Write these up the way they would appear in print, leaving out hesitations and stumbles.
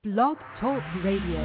Blog Talk Radio.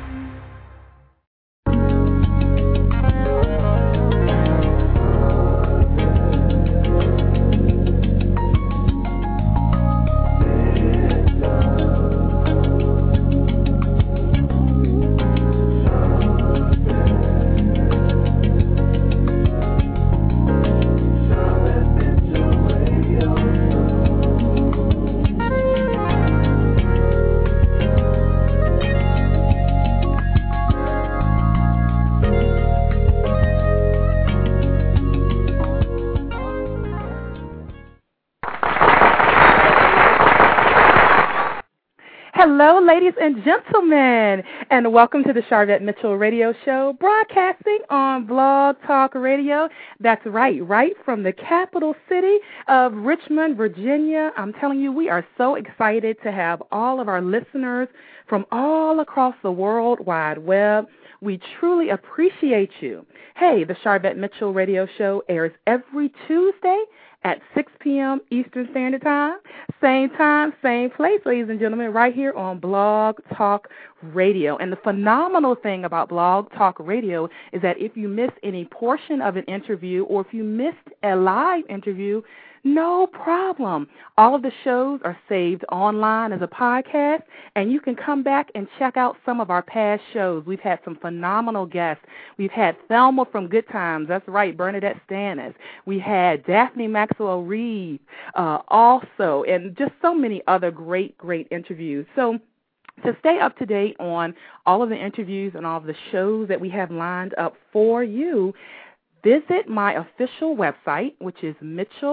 Hello, ladies and gentlemen, and welcome to the Sharvette Mitchell Radio Show, broadcasting on Blog Talk Radio. That's right from the capital city of Richmond, Virginia. I'm telling you, we are so excited to have all of our listeners from all across the World Wide Web. We truly appreciate you. Hey, the Sharvette Mitchell Radio Show airs every Tuesday at 6 p.m. Eastern Standard Time, same place, ladies and gentlemen, right here on Blog Talk Radio. And the phenomenal thing about Blog Talk Radio is that if you miss any portion of an interview or if you missed a live interview, no problem. All of the shows are saved online as a podcast, and you can come back and check out some of our past shows. We've had some phenomenal guests. We've had Thelma from Good Times. That's right, Bernadette Stannis. We had Daphne Maxwell Reed also, and just so many other great interviews. So to stay up to date on all of the interviews and all of the shows that we have lined up for you, visit my official website, which is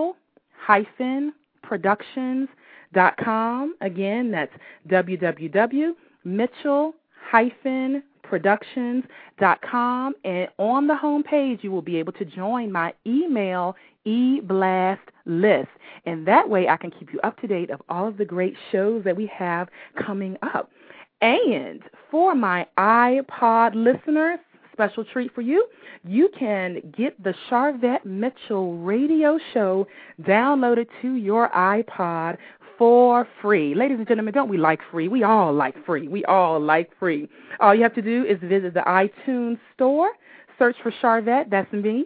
Mitchell-Productions.com. Again, that's www.Mitchell-Productions.com. And on the home page, you will be able to join my email e-blast list. And that way I can keep you up to date of all of the great shows that we have coming up. And for my iPod listeners, special treat for you, you can get the Sharvette Mitchell Radio Show downloaded to your iPod for free. Ladies and gentlemen, don't we like free? We all like free. All you have to do is visit the iTunes store, search for Sharvette, that's me,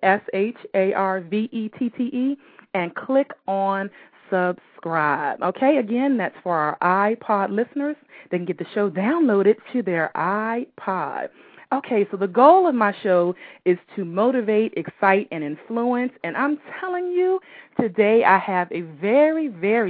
Sharvette, and click on subscribe. Okay, again, that's for our iPod listeners. They can get the show downloaded to their iPod. Okay, so the goal of my show is to motivate, excite, and influence, and I'm telling you, today I have a very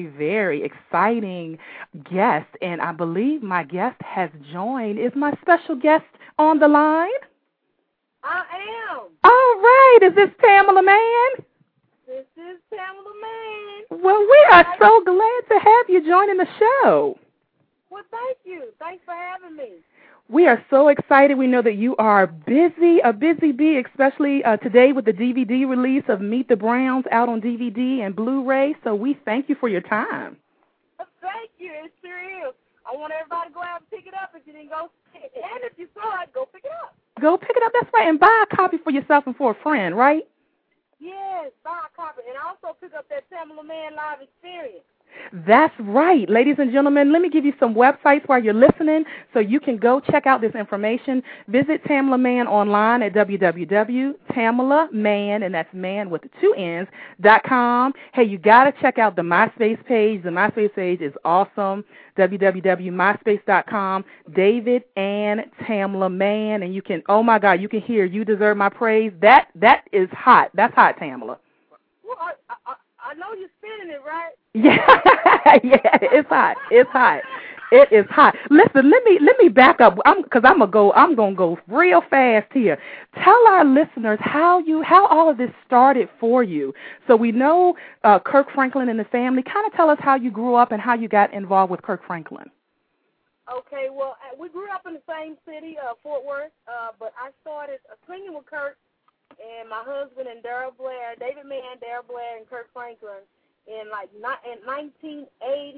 exciting guest, and I believe my guest has joined. Is my special guest on the line? I am. All right, is this Tamala Mann? This is Tamala Mann. Well, we are so glad to have you joining the show. Well, thank you. Thanks for having me. We are so excited. We know that you are a busy bee, especially today with the DVD release of Meet the Browns out on DVD and Blu-ray. So we thank you for your time. Thank you. It sure is. I want everybody to go out and pick it up if you didn't go. And if you saw it, go pick it up. Go pick it up. That's right. And buy a copy for yourself and for a friend, right? Yes, buy a copy. And also pick up that Tamala Mann live experience. That's right. Ladies and gentlemen, let me give you some websites while you're listening so you can go check out this information. Visit Tamala Mann online at www.tamalamann, and that's man with 2 N's, .com. Hey, you got to check out the MySpace page. The MySpace page is awesome, www.myspace.com, David and Tamala Mann, and you can, oh, my God, you can hear You Deserve My Praise. That is hot. That's hot, Tamala. Well, I know you're spinning it, right? Yeah, it's hot. It is hot. Listen, let me back up, because I'm gonna go real fast here. Tell our listeners how all of this started for you. So we know Kirk Franklin and the family. Kind of tell us how you grew up and how you got involved with Kirk Franklin. Okay, well, we grew up in the same city, Fort Worth, but I started singing with Kirk and my husband and Daryl Blair, David Mann, Daryl Blair, and Kirk Franklin in 1986.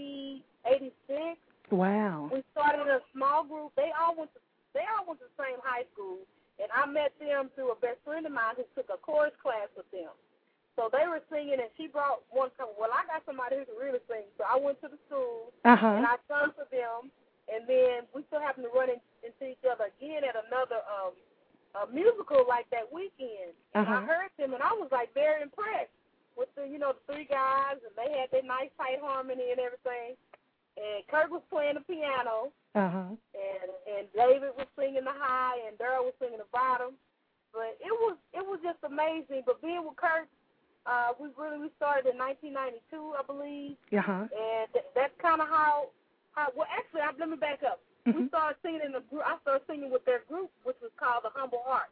Wow. We started a small group. They all went to the same high school, and I met them through a best friend of mine who took a chorus class with them. So they were singing, and she brought one. Well, I got somebody who can really sing, so I went to the school and I sung for them. And then we still happened to run into each other again at another musical like that weekend. And I heard them, and I was like very impressed with the three guys, and they had their nice tight harmony and everything. And Kurt was playing the piano, and David was singing the high, and Daryl was singing the bottom. But it was just amazing. But being with Kurt, we started in 1992, I believe. And that's kind of how. Well, actually, let me back up. We started singing in the group. I started singing with their group, which was called the Humble Heart.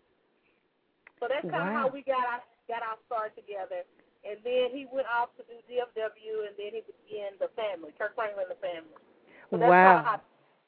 So that's kind of how we got our start together. And then he went off to do DFW, and then he began the family, Kirk Franklin and the family. So that's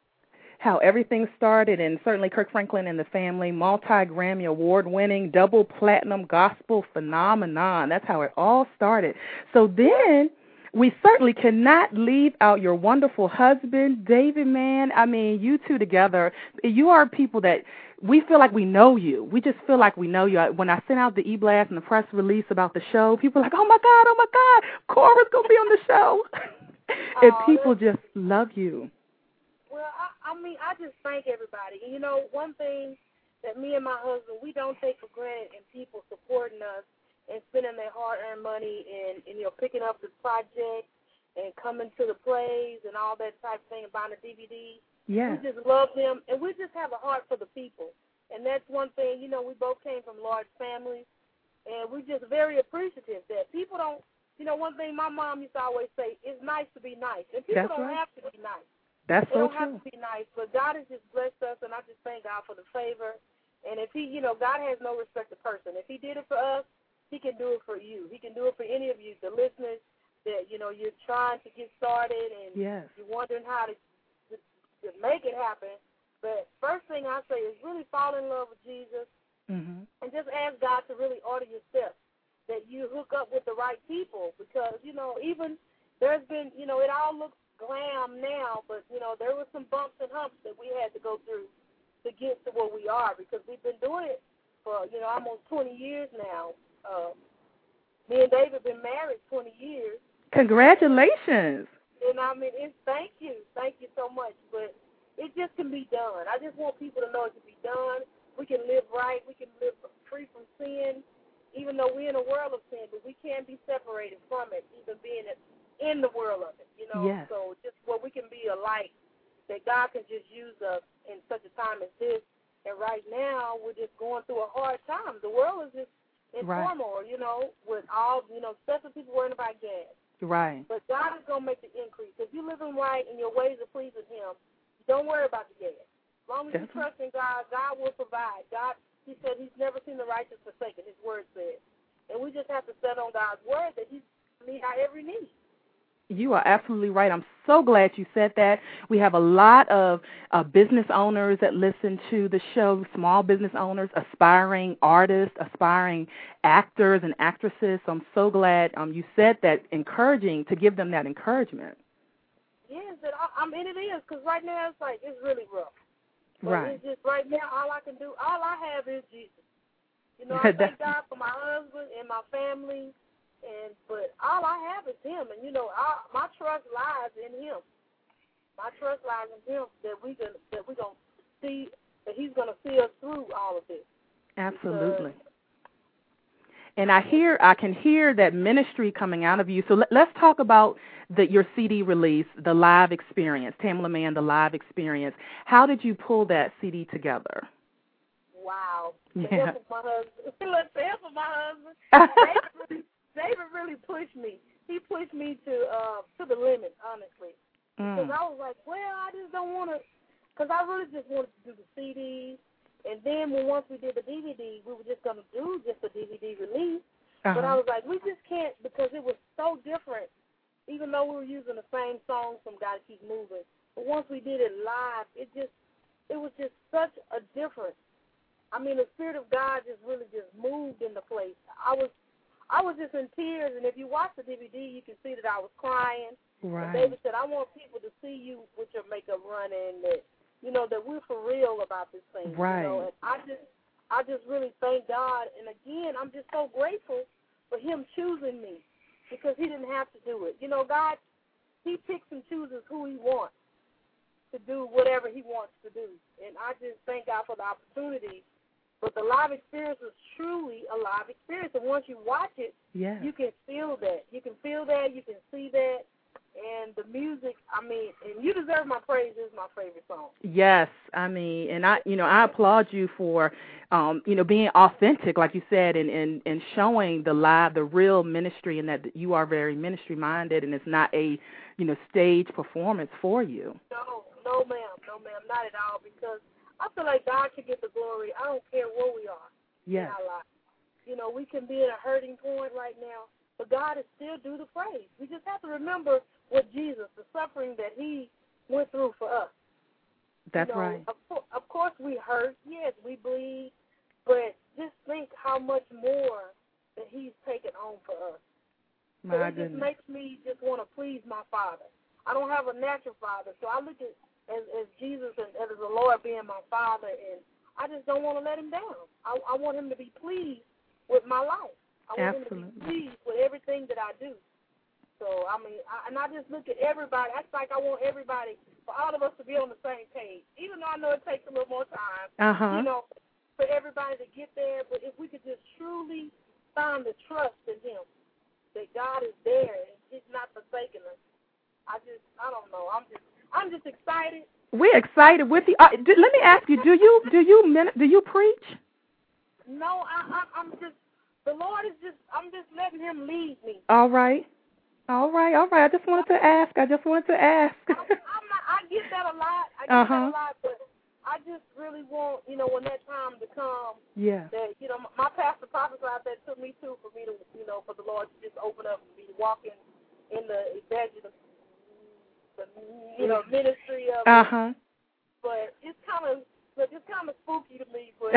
how everything started, and certainly Kirk Franklin and the family, multi-Grammy award-winning, double platinum gospel phenomenon. That's how it all started. So then we certainly cannot leave out your wonderful husband, David, man. I mean, you two together, you are people that we feel like we know you. We just feel like we know you. When I sent out the e-blast and the press release about the show, people are like, oh, my God, Cora's going to be on the show. And people just love you. Well, I just thank everybody. And, one thing that me and my husband, we don't take for granted in people supporting us and spending their hard-earned money and picking up the project and coming to the plays and all that type of thing and buying the DVD. Yeah. We just love them, and we just have a heart for the people. And that's one thing, we both came from large families, and we're just very appreciative that people don't, one thing my mom used to always say, it's nice to be nice. And people don't have to be nice. That's they so don't have to be nice, but God has just blessed us, and I just thank God for the favor. And if he, God has no respect to person. If he did it for us, he can do it for you. He can do it for any of you, the listeners, that, you're trying to get started and you're wondering how to make it happen. But first thing I say is really fall in love with Jesus and just ask God to really order your steps, that you hook up with the right people, because, even there's been, it all looks glam now, but, there were some bumps and humps that we had to go through to get to where we are, because we've been doing it for, almost 20 years now. Me and David have been married 20 years. Congratulations. And thank you so much. But it just can be done. I just want people to know it can be done. We can live right. We can live free from sin, even though we're in a world of sin. But we can't be separated from it, even being in the world of it. Yes. So just where we can be a light, that God can just use us in such a time as this. And right now, we're just going through a hard time. The world is just in turmoil, with all, especially people worrying about gas. Right. But God is going to make the increase. If you're living right and your ways are pleasing him, don't worry about the gas. As long as you trust in God, God will provide. God, he said he's never seen the righteous forsaken, his word said. And we just have to stand on God's word that he's meet our every need. You are absolutely right. I'm so glad you said that. We have a lot of business owners that listen to the show, small business owners, aspiring artists, aspiring actors and actresses. So I'm so glad you said that, encouraging, to give them that encouragement. Yes, and it is, because right now it's really rough. But right. It's just right now all I have is Jesus. I thank God for my husband and my family. But all I have is him, and my trust lies in him. My trust lies in him that we're gonna see that he's gonna see us through all of this. Absolutely. And I can hear that ministry coming out of you. So let's talk about your CD release, the live experience, Tamela Mann, the live experience. How did you pull that CD together? Wow. Yeah. The help of my husband. The help of my husband. David really pushed me. He pushed me to the limit, honestly. Because I was like, well, I just don't want to, because I really just wanted to do the CD. And then once we did the DVD, we were just going to do just a DVD release. But I was like, we just can't, because it was so different, even though we were using the same songs from Gotta Keep Moving. But once we did it live, it was just such a difference. The Spirit of God just really just moved in the place. I was just in tears, and if you watch the DVD, you can see that I was crying. Right. And David said, I want people to see you with your makeup running, that, that we're for real about this thing. Right. And I just really thank God. And again, I'm just so grateful for him choosing me, because he didn't have to do it. God, he picks and chooses who he wants to to do whatever he wants to do. And I just thank God for the opportunity. But the live experience is truly a live experience. And once you watch it, you can feel that. You can feel that. You can see that. And the music, I mean, and You Deserve My Praise is my favorite song. Yes, I mean, and I applaud you for, being authentic, like you said, and showing the real ministry, and that you are very ministry minded, and it's not a, stage performance for you. No, ma'am, not at all. Because I feel like God should get the glory. I don't care where we are in our life. We can be at a hurting point right now, but God is still due the praise. We just have to remember what Jesus, the suffering that he went through for us. That's right. Of course we hurt. Yes, we bleed. But just think how much more that he's taken on for us. My goodness. It just makes me just want to please my Father. I don't have a natural father, so I look at as Jesus and as the Lord being my Father, and I just don't want to let him down. I want him to be pleased with my life. I want him to be pleased with everything that I do. So, I mean, I just look at everybody. That's like I want everybody, for all of us to be on the same page, even though I know it takes a little more time, for everybody to get there. But if we could just truly find the trust in him, that God is there and he's not forsaking us, I don't know. I'm just excited. We're excited with you. Let me ask you, do you preach? No, I'm just, the Lord is just, I'm just letting him lead me. All right. I just wanted to ask. I get that a lot. But I just really want, when that time to come, that, my pastor prophesied that to me too, for me to, for the Lord to just open up and be walking in the evangelist, ministry of it. But it's kind of spooky to me. But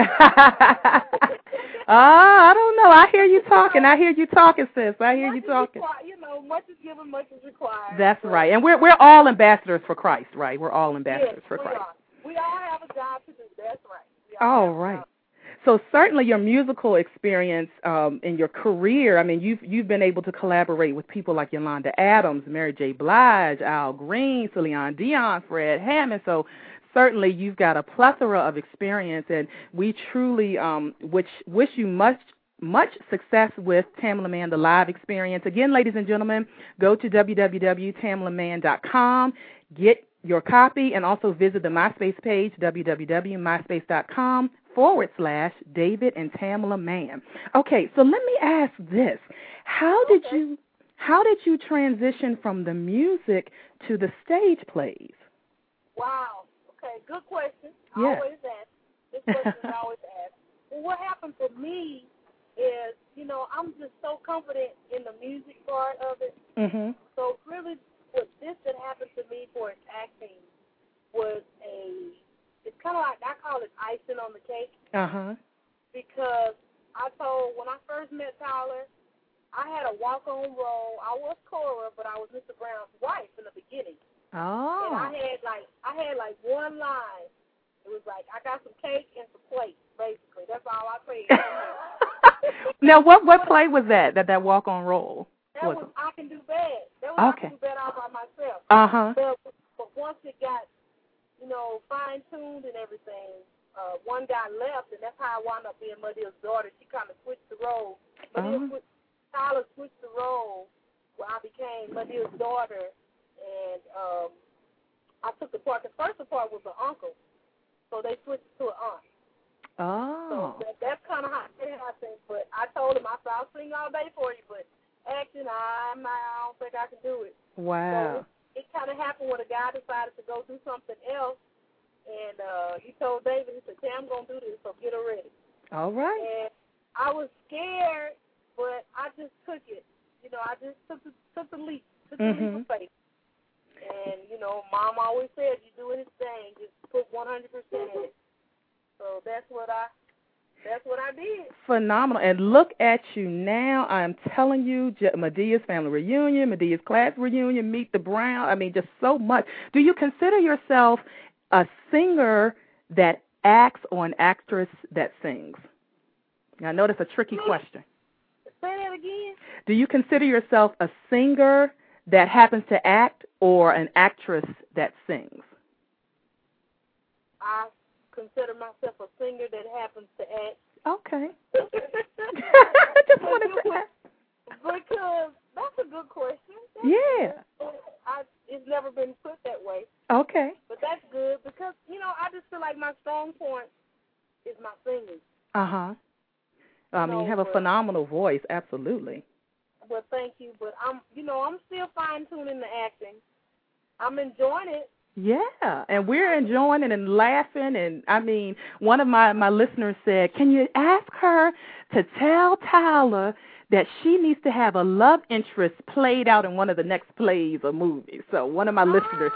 I don't know. I hear you talking. Sis. I hear you talking. Much is given, much is required. That's right. And we're all ambassadors for Christ, right? We're all ambassadors for Christ. We all have a job to do. That's right. All right. So certainly your musical experience in your career, I mean, you've been able to collaborate with people like Yolanda Adams, Mary J. Blige, Al Green, Celine Dion, Fred Hammond. So certainly you've got a plethora of experience, and we truly wish you much success with Tamela Mann, the live experience. Again, ladies and gentlemen, go to www.tamelamann.com, get your copy, and also visit the MySpace page, www.myspace.com/David and Tamela Mann. Okay, so let me ask this. How did you transition from the music to the stage plays? Wow. Okay, good question. Yeah. I always ask. This question is always asked. Well, what happened for me is, I'm just so confident in the music part of it. Mm-hmm. So really, what this that happened to me for acting was it's kind of like, I call it icing on the cake. Because when I first met Tyler, I had a walk-on role. I was Cora, but I was Mr. Brown's wife in the beginning. Oh. And I had like one line. It was like, I got some cake and some plates, basically. That's all I said. Now, what play was that walk-on role? That was I Can Do Bad. That was I Can Do Bad all by myself. But once it got, fine-tuned and everything, one guy left, and that's how I wound up being Madea's daughter. She kind of switched the role. Tyler switched the role where I became Madea's daughter, and I took the part. The first part was an uncle, so they switched to an aunt. Oh. So that's kind of how it happened. But I told him, I'll sing all day for you, but acting, I don't think I can do it. Wow. So it kind of happened when a guy decided to go do something else, and he told David, he said, I'm going to do this, so get her ready. All right. And I was scared, but I just took it. I just took the leap, leap of faith. And, Mom always said, you do anything, just put 100% in it. So that's what I did. Phenomenal. And look at you now. I'm telling you, Madea's family reunion, Madea's class reunion, Meet the Brown. I mean, just so much. Do you consider yourself a singer that acts or an actress that sings? Now, I know that's a tricky question. Say that again. Do you consider yourself a singer that happens to act or an actress that sings? I consider myself a singer that happens to act. Okay. I just wanted to ask. Because that's a good question. Yeah. It's never been put that way. Okay. But that's good because, I just feel like my strong point is my singing. Uh-huh. I mean, you have a phenomenal voice, absolutely. Well, thank you. But I'm still fine-tuning the acting. I'm enjoying it. Yeah, and we're enjoying it and laughing. And, I mean, one of my listeners said, can you ask her to tell Tyler that she needs to have a love interest played out in one of the next plays or movies? So one of my listeners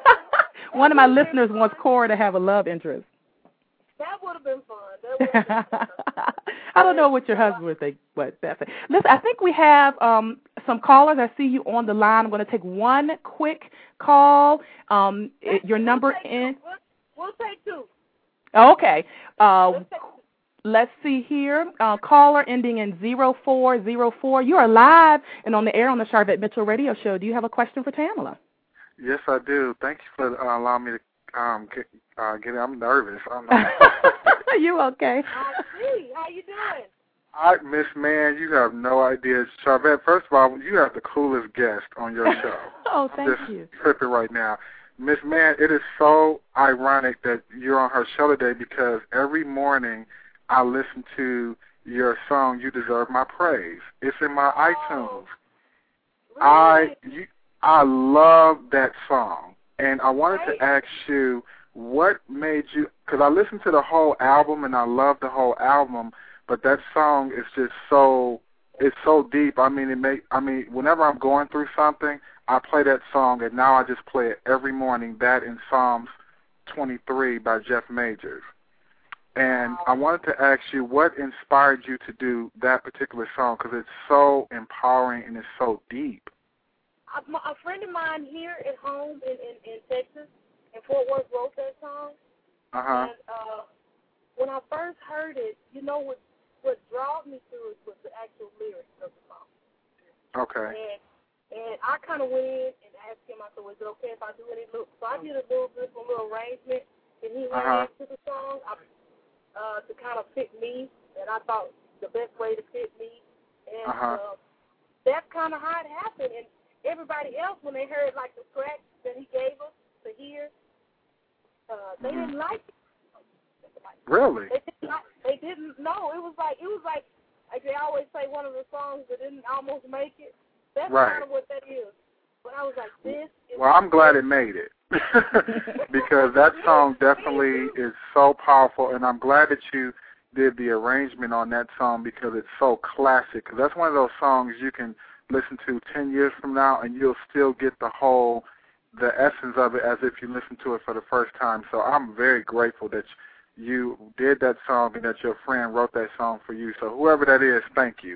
wants Cora to have a love interest. That would have been fun. I don't know what your husband would think, but that's it. Listen, I think we have some callers. I see you on the line. I'm going to take one quick call. Your number in. We'll take two. Okay. Let's see here. Caller ending in 0404. You are live and on the air on the Sharvette Mitchell Radio Show. Do you have a question for Tamala? Yes, I do. Thank you for allowing me to get. I'm nervous. You okay? I see. How you doing? Miss Mann, you have no idea. Sharvette, first of all, you have the coolest guest on your show. Oh, thank you. I'm just tripping right now. Miss Mann, it is so ironic that you're on her show today because every morning I listen to your song, You Deserve My Praise. It's in my iTunes. Really? I love that song. And I wanted to ask you, what made you, because I listened to the whole album and I love the whole album, but that song is just it's so deep. I mean, whenever I'm going through something, I play that song, and now I just play it every morning, that in Psalms 23 by Jeff Majors. And I wanted to ask you, what inspired you to do that particular song, because it's so empowering and it's so deep. A friend of mine here at home in Texas, in Fort Worth, wrote that song. Uh-huh. And when I first heard it, what drawed me to it was the actual lyrics of the song. Okay. And I kind of went in and asked him, I said, was it okay if I do any little? So I did a little arrangement that he had to the song to kind of fit me, and I thought the best way to fit me. And that's kind of how it happened. And everybody else, when they heard like the track that he gave us to hear, they didn't like it. Really? They didn't know. It was like they always say, one of the songs that didn't almost make it. That's kind of what that is. But I was like, this is... Well, I'm glad it made it. Because that song definitely is so powerful, and I'm glad that you did the arrangement on that song because it's so classic. Because that's one of those songs you can listen to 10 years from now, and you'll still get the essence of it as if you listened to it for the first time. So I'm very grateful that you did that song and that your friend wrote that song for you. So whoever that is, thank you.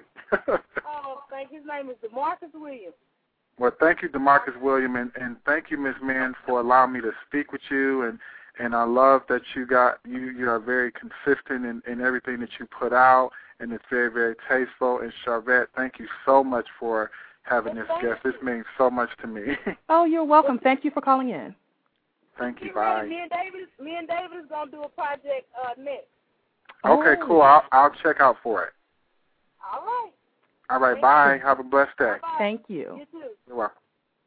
Thank you. His name is DeMarcus Williams. Well, thank you, DeMarcus Williams, and thank you, Ms. Mann, for allowing me to speak with you. And I love that you are very consistent in everything that you put out, and it's very, very tasteful. And Sharvette, thank you so much for having this guest. This means so much to me. Oh, you're welcome. Thank you for calling in. Thank you. Bye. Me and David is gonna do a project next. Okay, cool. I'll check out for it. All right. All right. Bye. Have a blessed day. Bye-bye. Thank you. You too. You're welcome.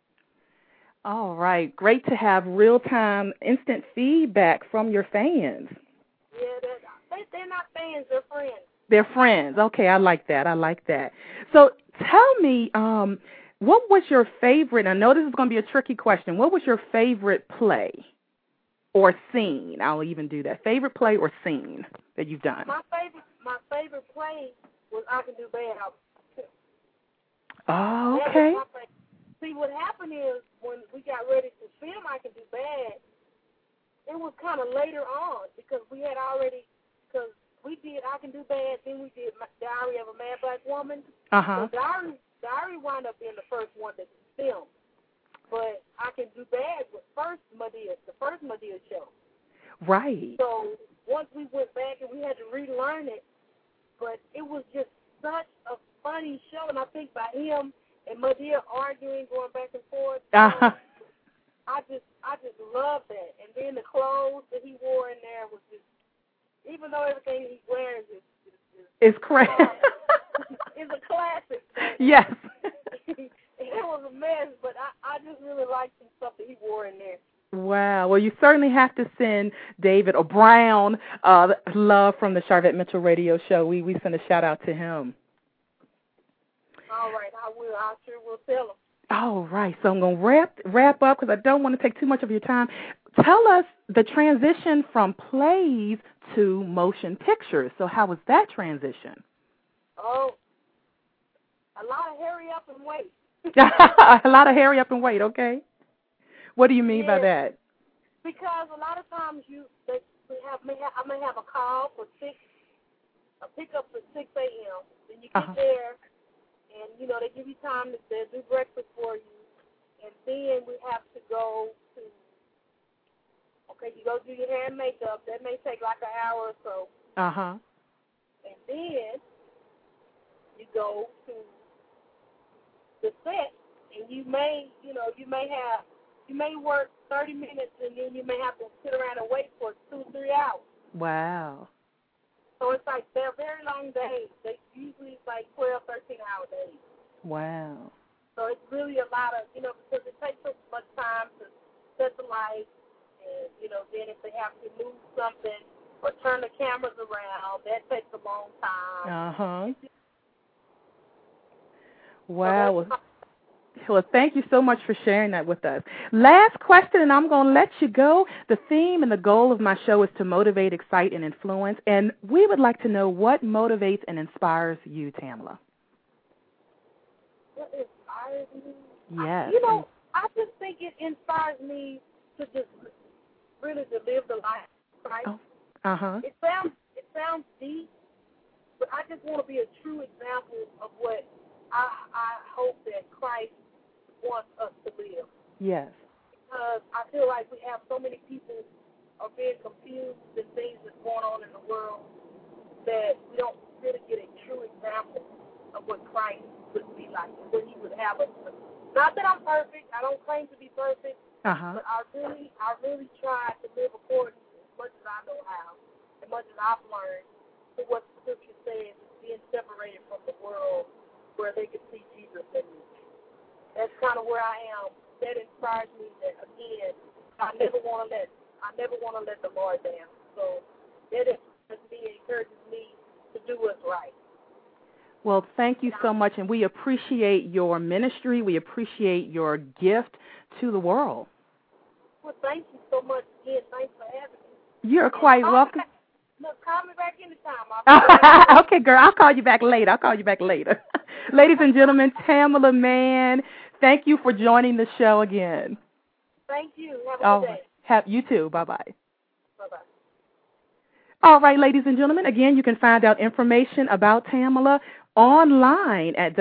All right. Great to have real-time, instant feedback from your fans. Yeah, they're not fans. They're friends. They're friends. Okay, I like that. So tell me, what was your favorite? I know this is going to be a tricky question. What was your favorite play or scene? I'll even do that. Favorite play or scene that you've done? My favorite play was I Can Do Bad. Oh, okay. See, what happened is when we got ready to film I Can Do Bad, it was kind of later on because we did I Can Do Bad, then we did Diary of a Mad Black Woman. So Diary wound up being the first one that was filmed. But I Can Do Bad was the first Madea show. Right. So once we went back and we had to relearn it, but it was just such a funny show, and I think by him and Madea arguing, going back and forth, I just love that. And then the clothes that he wore in there was just, even though everything he wears is it's crazy. It's a classic. Yes. It was a mess, but I just really liked some stuff that he wore in there. Wow. Well, you certainly have to send David Brown love from the Sharvette Mitchell Radio Show. We send a shout-out to him. All right, I will. I sure will tell him. All right. So I'm going to wrap up because I don't want to take too much of your time. Tell us the transition from plays to motion pictures. So how was that transition? Oh, a lot of hurry up and wait. A lot of hurry up and wait, okay. What do you mean by that? Because a lot of times I may have a call for a pickup for 6 a.m. Then you get there, and, you know, they give you time to do breakfast for you. And then we have to go to, you go do your hair and makeup. That may take like an hour or so. Uh-huh. And then you go to the set, and you may work 30 minutes, and then you may have to sit around and wait for 2 or 3 hours. Wow. So it's like they're very long days. They usually it's like 12, 13-hour days. Wow. So it's really a lot of, because it takes so much time to set the lights, and, then if they have to move something or turn the cameras around, that takes a long time. Uh-huh. Wow. Well, thank you so much for sharing that with us. Last question, and I'm going to let you go. The theme and the goal of my show is to motivate, excite, and influence. And we would like to know what motivates and inspires you, Tamala. What inspires me? Yes. I just think it inspires me to just really to live the life, right? Oh. Uh-huh. It sounds deep, but I just want to be a true example of what I hope that Christ wants us to live. Yes. Because I feel like we have so many people are being confused and things that's going on in the world that we don't really get a true example of what Christ would be like, what he would have us to. Not that I'm perfect. I don't claim to be perfect. Uh-huh. But I really try to live according to as much as I know how, as much as I've learned, to what the Scripture says, being separated from the world where they can see Jesus in me. That's kind of where I am. That inspires me. That again, I never want to let the Lord down. So that inspires me, encourages me to do what's right. Well, thank you so much, and we appreciate your ministry. We appreciate your gift to the world. Well, thank you so much again. Thanks for having me. You're quite welcome. Look, call me back anytime. Okay, girl, I'll call you back later. Ladies and gentlemen, Tamala Mann, thank you for joining the show again. Thank you. Have a good day. You too. Bye-bye. Bye-bye. All right, ladies and gentlemen, again, you can find out information about Tamala online at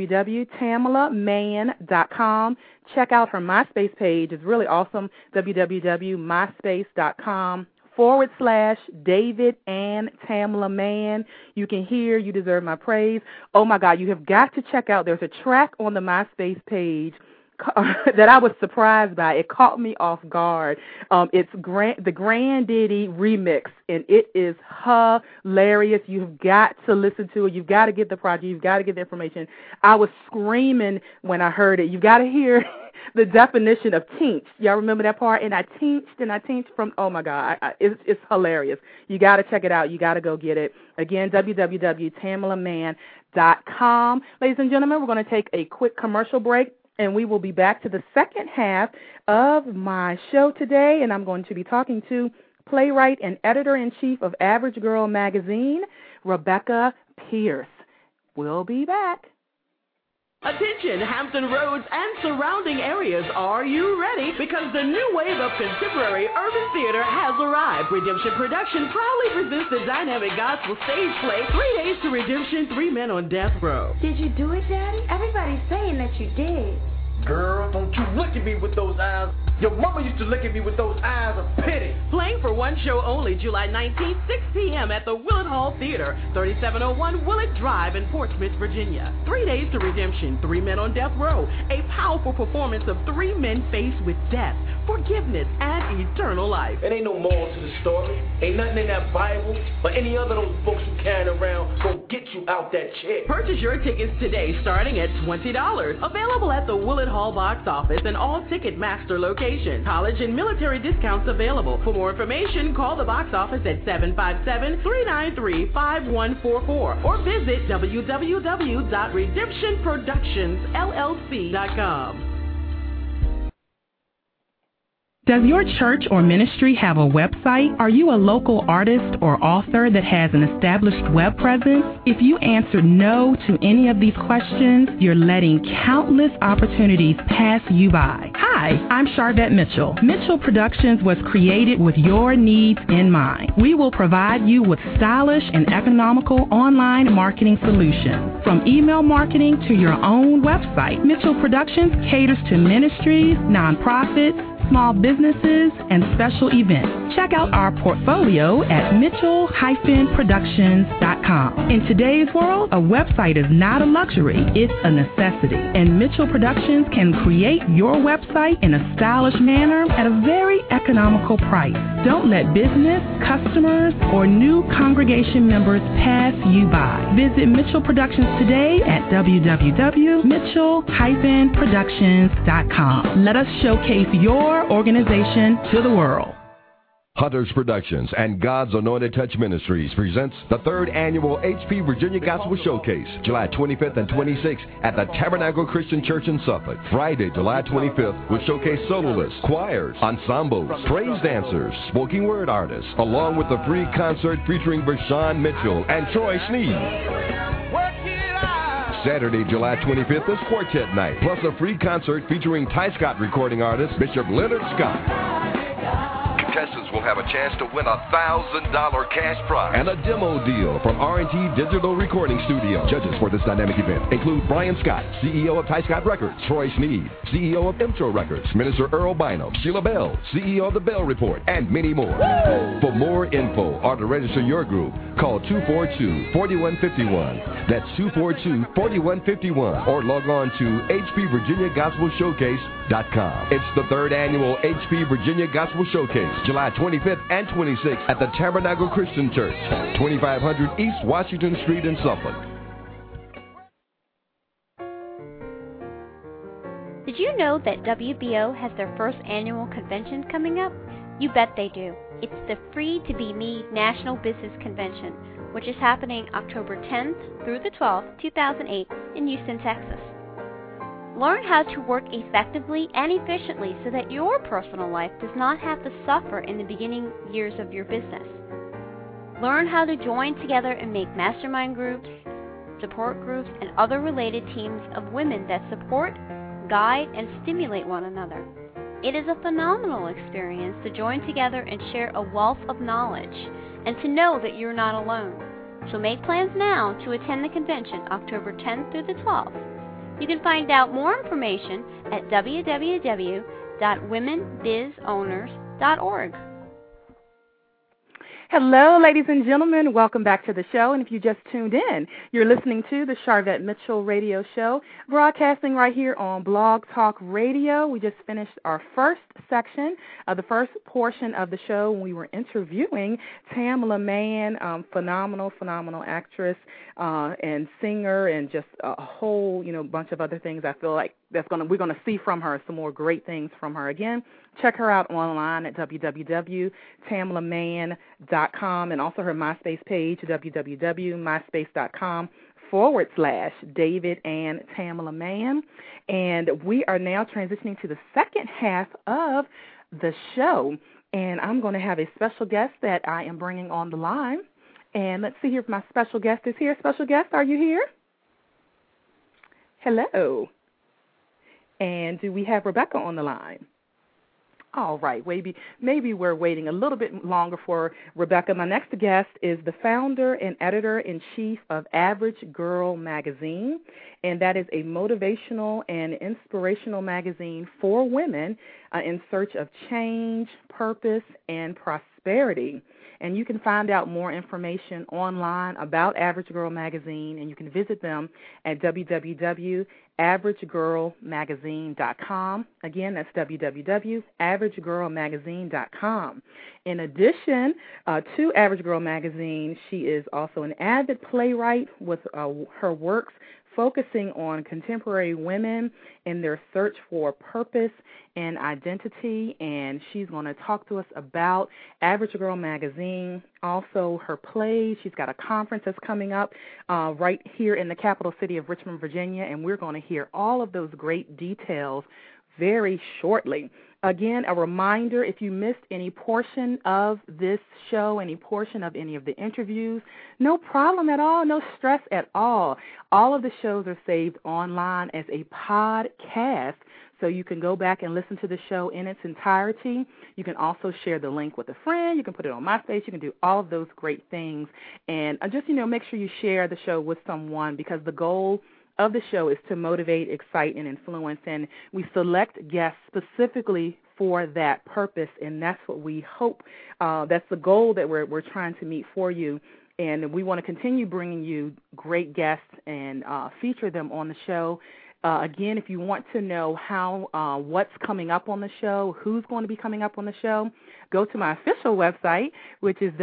www.tamalamann.com. Check out her MySpace page. It's really awesome, www.myspace.com/David and Tamala Mann. You can hear You Deserve My Praise. Oh, my God, you have got to check out. There's a track on the MySpace page that I was surprised by. It caught me off guard. It's the Granddaddy remix, and it is hilarious. You've got to listen to it. You've got to get the project. You've got to get the information. I was screaming when I heard it. You've got to hear the definition of tinched. Y'all remember that part? And I tinched from, oh, my God. It's hilarious. You got to check it out. You got to go get it. Again, www.tamalamann.com. Ladies and gentlemen, we're going to take a quick commercial break, and we will be back to the second half of my show today, and I'm going to be talking to playwright and editor-in-chief of Average Girl magazine, Rebecca Pierce. We'll be back. Attention, Hampton Roads and surrounding areas, are you ready? Because the new wave of contemporary urban theater has arrived. Redemption Production proudly presents the dynamic gospel stage play, 3 Days to Redemption, 3 Men on Death Row. Did you do it, Daddy? Everybody's saying that you did. Girl, don't you look at me with those eyes. Your mama used to look at me with those eyes of pity. Playing for one show only, July 19th, 6 p.m. at the Willett Hall Theater, 3701 Willett Drive in Portsmouth, Virginia. 3 days to redemption, 3 men on death row. A powerful performance of 3 men faced with death, forgiveness, and eternal life. It ain't no moral to the story. Ain't nothing in that Bible or any other of those books you carrying around gonna get you out that chair. Purchase your tickets today starting at $20. Available at the Willett Hall box office and all Ticketmaster locations. College and military discounts available. For more information, call the box office at 757-393-5144 or visit www.redemptionproductionsllc.com. Does your church or ministry have a website? Are you a local artist or author that has an established web presence? If you answered no to any of these questions, you're letting countless opportunities pass you by. Hi, I'm Charvette Mitchell. Mitchell Productions was created with your needs in mind. We will provide you with stylish and economical online marketing solutions. From email marketing to your own website, Mitchell Productions caters to ministries, nonprofits, small businesses, and special events. Check out our portfolio at mitchell-productions.com. In today's world, a website is not a luxury, it's a necessity. And Mitchell Productions can create your website in a stylish manner at a very economical price. Don't let business, customers, or new congregation members pass you by. Visit Mitchell Productions today at www.mitchell-productions.com. Let us showcase your organization to the world. Hunters Productions and God's Anointed Touch Ministries presents the 3rd Annual HP Virginia Gospel Showcase, July 25th and 26th at the Tabernacle Christian Church in Suffolk. Friday, July 25th will showcase soloists, choirs, ensembles, praise dancers, spoken word artists, along with a free concert featuring Vershawn Mitchell and Troy Sneed. Saturday, July 25th is Quartet Night, plus a free concert featuring Ty Scott recording artist Bishop Leonard Scott. Contestants will have a chance to win a $1,000 cash prize and a demo deal from R&T Digital Recording Studio. Judges for this dynamic event include Brian Scott, CEO of Ty Scott Records, Troy Sneed, CEO of Intro Records, Minister Earl Bynum, Sheila Bell, CEO of The Bell Report, and many more. For more info or to register your group, call 242-4151. That's 242-4151. Or log on to hpvirginiagospelshowcase.com. It's the 3rd Annual HP Virginia Gospel Showcase, July 25th and 26th at the Tabernacle Christian Church, 2500 East Washington Street in Suffolk. Did you know that WBO has their first annual convention coming up? You bet they do. It's the Free to Be Me National Business Convention, which is happening October 10th through the 12th, 2008 in Houston, Texas. Learn how to work effectively and efficiently so that your personal life does not have to suffer in the beginning years of your business. Learn how to join together and make mastermind groups, support groups, and other related teams of women that support, guide, and stimulate one another. It is a phenomenal experience to join together and share a wealth of knowledge and to know that you're not alone. So make plans now to attend the convention October 10th through the 12th. You can find out more information at www.womenbizowners.org. Hello, ladies and gentlemen. Welcome back to the show. And if you just tuned in, you're listening to the Charvette Mitchell Radio Show, broadcasting right here on Blog Talk Radio. We just finished our first section of the first portion of the show when we were interviewing Tamela Mann, phenomenal actress and singer, and just a whole bunch of other things. I feel like we're gonna see from her some more great things from her. Again, check her out online at www.tamelamann.com and also her MySpace page, www.myspace.com/David and Tamela Mann. And we are now transitioning to the second half of the show, and I'm going to have a special guest that I am bringing on the line. And let's see if my special guest is here. Special guest, are you here? Hello. And do we have Rebecca on the line? All right, maybe we're waiting a little bit longer for Rebecca. My next guest is the founder and editor-in-chief of Average Girl magazine, and that is a motivational and inspirational magazine for women in search of change, purpose, and prosperity. And you can find out more information online about Average Girl magazine, and you can visit them at www.averagegirlmagazine.com. Again, that's www.averagegirlmagazine.com. In addition to Average Girl magazine, she is also an avid playwright with her works focusing on contemporary women in their search for purpose and identity, and she's going to talk to us about Average Girl magazine, also her plays. She's got a conference that's coming up right here in the capital city of Richmond, Virginia, and we're going to hear all of those great details very shortly. Again, a reminder, if you missed any portion of this show, any portion of any of the interviews, no problem at all, no stress at all. All of the shows are saved online as a podcast, so you can go back and listen to the show in its entirety. You can also share the link with a friend. You can put it on MySpace. You can do all of those great things. And just, make sure you share the show with someone, because the goal of the show is to motivate, excite, and influence, and we select guests specifically for that purpose, and that's what we hope, that's the goal that we're trying to meet for you, and we want to continue bringing you great guests and feature them on the show. Again, if you want to know what's coming up on the show, who's going to be coming up on the show, go to my official website, which is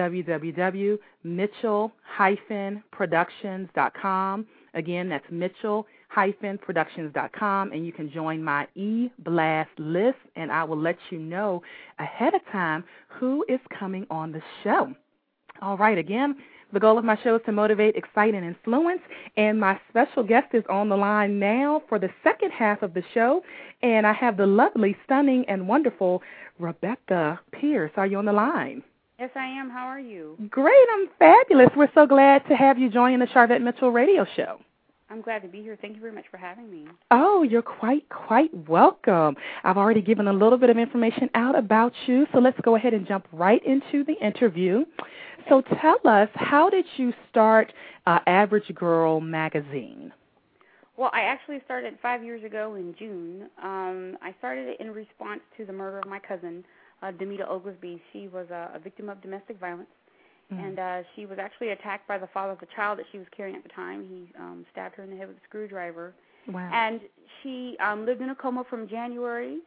www.mitchell-productions.com. Again, that's Mitchell-productions.com, and you can join my e-blast list, and I will let you know ahead of time who is coming on the show. All right, again, the goal of my show is to motivate, excite, and influence, and my special guest is on the line now for the second half of the show, and I have the lovely, stunning, and wonderful Rebecca Pierce. Are you on the line? Yes, I am. How are you? Great. I'm fabulous. We're so glad to have you join the Sharvette Mitchell radio show. I'm glad to be here. Thank you very much for having me. Oh, you're quite welcome. I've already given a little bit of information out about you, so let's go ahead and jump right into the interview. So tell us, how did you start Average Girl magazine? Well, I actually started 5 years ago in June. I started it in response to the murder of my cousin, Demita Oglesby. She was a victim of domestic violence, and she was actually attacked by the father of the child that she was carrying at the time. He stabbed her in the head with a screwdriver. Wow. And she lived in a coma from January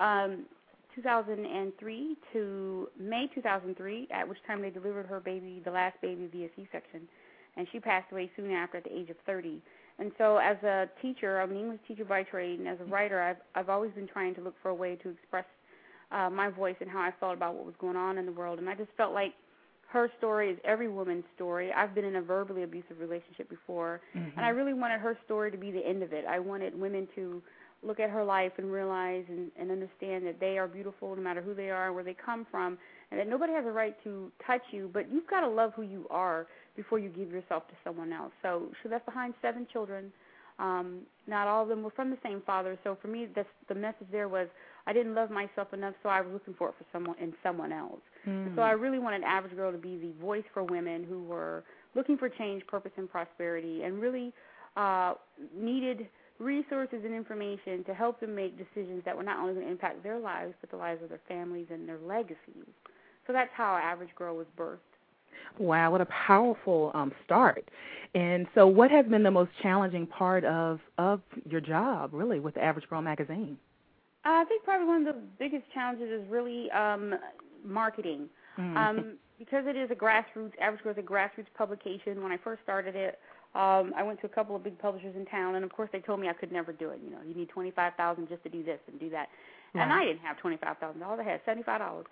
2003 to May 2003, at which time they delivered her baby, the last baby, via C-section. And she passed away soon after at the age of 30. And so as a teacher, I'm an English teacher by trade, and as a writer, I've always been trying to look for a way to express my voice and how I felt about what was going on in the world. And I just felt like her story is every woman's story. I've been in a verbally abusive relationship before, and I really wanted her story to be the end of it. I wanted women to look at her life and realize and understand that they are beautiful no matter who they are, where they come from, and that nobody has a right to touch you, but you've got to love who you are before you give yourself to someone else. So she left behind 7 children. Not all of them were from the same father. So for me, the message there was I didn't love myself enough, so I was looking for it for someone else. So I really wanted Average Girl to be the voice for women who were looking for change, purpose, and prosperity, and really needed resources and information to help them make decisions that were not only going to impact their lives, but the lives of their families and their legacies. So that's how Average Girl was birthed. Wow, what a powerful start. And so what has been the most challenging part of your job, really, with Average Girl magazine? I think probably one of the biggest challenges is really marketing. Because it is a grassroots, Average Girl is a grassroots publication. When I first started it, I went to a couple of big publishers in town, and of course they told me I could never do it. You know, you need $25,000 just to do this and do that. Right. And I didn't have $25,000. I had $75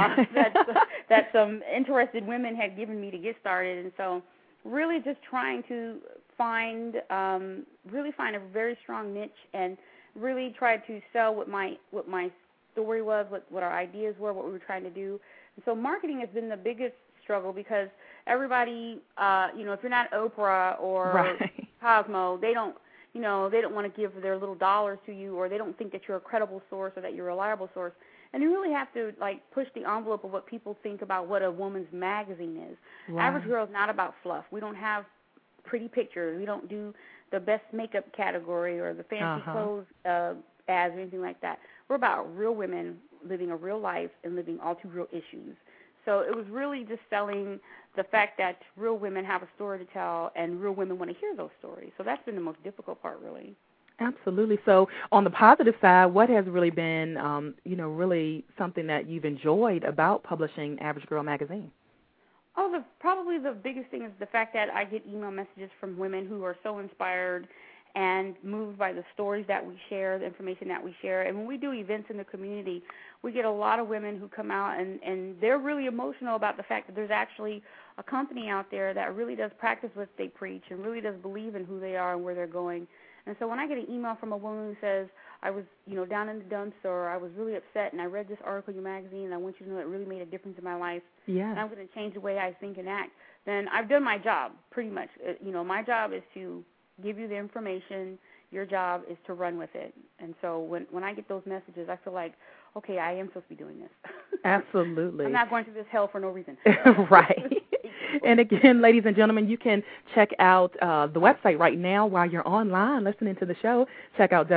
that some interested women had given me to get started. And so really just trying to find a very strong niche and really try to sell what my story was, what our ideas were, what we were trying to do. And so marketing has been the biggest struggle because everybody, if you're not Oprah or Cosmo, they don't want to give their little dollars to you, or they don't think that you're a credible source or that you're a reliable source. And you really have to, like, push the envelope of what people think about what a woman's magazine is. Right. Average Girl is not about fluff. We don't have pretty pictures. We don't do the best makeup category or the fancy clothes ads or anything like that. We're about real women living a real life and living all too real issues. So it was really just selling the fact that real women have a story to tell and real women want to hear those stories. So that's been the most difficult part, really. Absolutely. So on the positive side, what has really been, really something that you've enjoyed about publishing Average Girl magazine? Oh, probably the biggest thing is the fact that I get email messages from women who are so inspired and moved by the stories that we share, the information that we share. And when we do events in the community, we get a lot of women who come out, and they're really emotional about the fact that there's actually a company out there that really does practice what they preach and really does believe in who they are and where they're going. And so when I get an email from a woman who says, I was, down in the dumps, or I was really upset, and I read this article in your magazine, and I want you to know it really made a difference in my life, and I'm going to change the way I think and act, then I've done my job, pretty much. My job is to give you the information. Your job is to run with it. And so when I get those messages, I feel like, okay, I am supposed to be doing this. Absolutely. I'm not going through this hell for no reason. Right. And again, ladies and gentlemen, you can check out the website right now while you're online listening to the show. Check out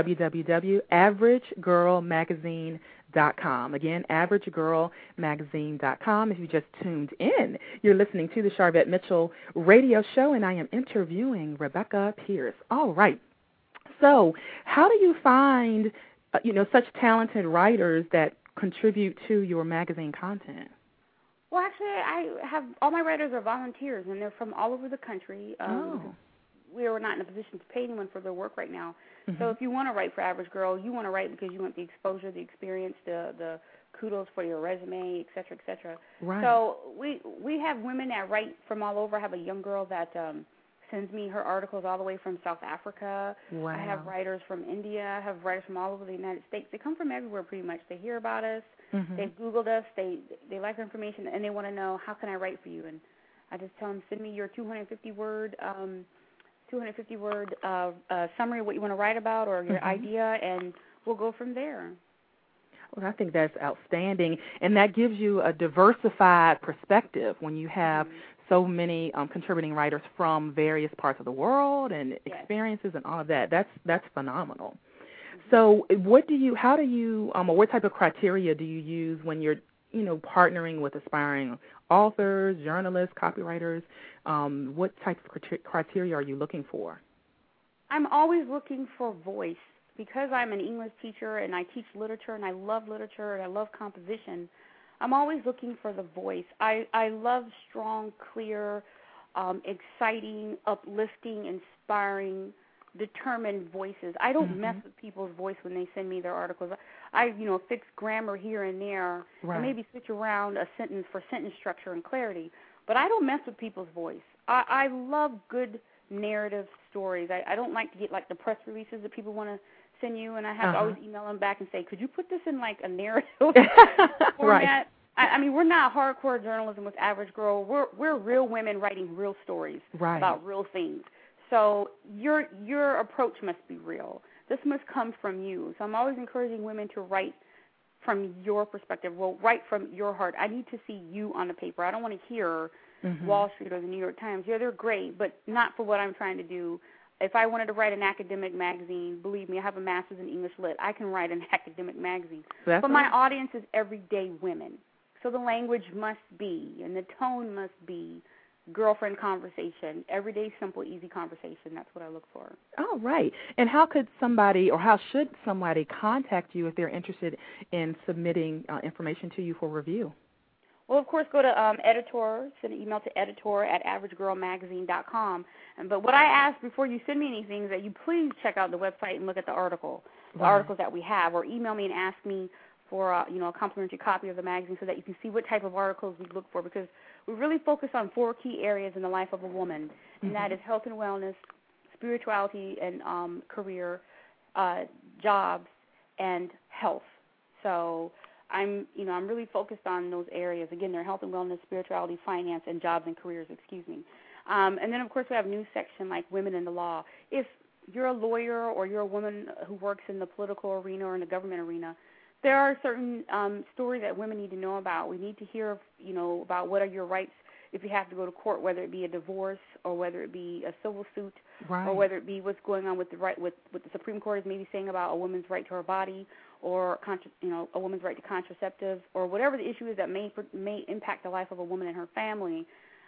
www.averagegirlmagazine.com. Again, averagegirlmagazine.com. If you just tuned in, you're listening to the Sharvette Mitchell Radio Show, and I am interviewing Rebecca Pierce. All right. So how do you find, such talented writers that contribute to your magazine content? Well, actually, I have all my writers are volunteers, and they're from all over the country. We are not in a position to pay anyone for their work right now. Mm-hmm. So if you want to write for Average Girl, you want to write because you want the exposure, the experience, the kudos for your resume, et cetera, et cetera. Right. So we have women that write from all over. I have a young girl that sends me her articles all the way from South Africa. Wow. I have writers from India. I have writers from all over the United States. They come from everywhere pretty much. They hear about us. Mm-hmm. They've Googled us. They like our information, and they want to know, how can I write for you? And I just tell them, send me your 250-word summary of what you want to write about or your idea, and we'll go from there. Well, I think that's outstanding, and that gives you a diversified perspective when you have so many contributing writers from various parts of the world and experiences and all of that. That's phenomenal. So what type of criteria do you use when you're, partnering with aspiring authors, journalists, copywriters? What type of criteria are you looking for? I'm always looking for voice. Because I'm an English teacher and I teach literature and I love literature and I love composition, I'm always looking for the voice. I love strong, clear, exciting, uplifting, inspiring, determined voices. I don't mess with people's voice when they send me their articles. I fix grammar here and there, and maybe switch around a sentence for sentence structure and clarity. But I don't mess with people's voice. I love good narrative stories. I don't like to get like the press releases that people want to send you, and I have to always email them back and say, could you put this in like a narrative format? Right. I mean, we're not hardcore journalism with Average Girl. We're real women writing real stories about real things. So your approach must be real. This must come from you. So I'm always encouraging women to write from your perspective. Well, write from your heart. I need to see you on the paper. I don't want to hear Wall Street or the New York Times. Yeah, they're great, but not for what I'm trying to do. If I wanted to write an academic magazine, believe me, I have a master's in English Lit. I can write an academic magazine. But my audience is everyday women. So the language must be, and the tone must be, girlfriend conversation, everyday, simple, easy conversation. That's what I look for. Oh, right. And how should somebody contact you if they're interested in submitting information to you for review? Well, of course, go to editor, send an email to editor@averagegirlmagazine.com. But what I ask before you send me anything is that you please check out the website and look at the articles that we have, or email me and ask me for a complimentary copy of the magazine so that you can see what type of articles we look for, because we really focus on 4 key areas in the life of a woman, and that is health and wellness, spirituality and career, jobs, and health. So I'm really focused on those areas. Again, they're health and wellness, spirituality, finance, and jobs and careers, And then, of course, we have a news section like women in the law. If you're a lawyer or you're a woman who works in the political arena or in the government arena, there are certain stories that women need to know about. We need to hear, about what are your rights if you have to go to court, whether it be a divorce or whether it be a civil suit, right. or whether it be what's going on with the Supreme Court is maybe saying about a woman's right to her body, or a woman's right to contraceptives, or whatever the issue is that may impact the life of a woman and her family.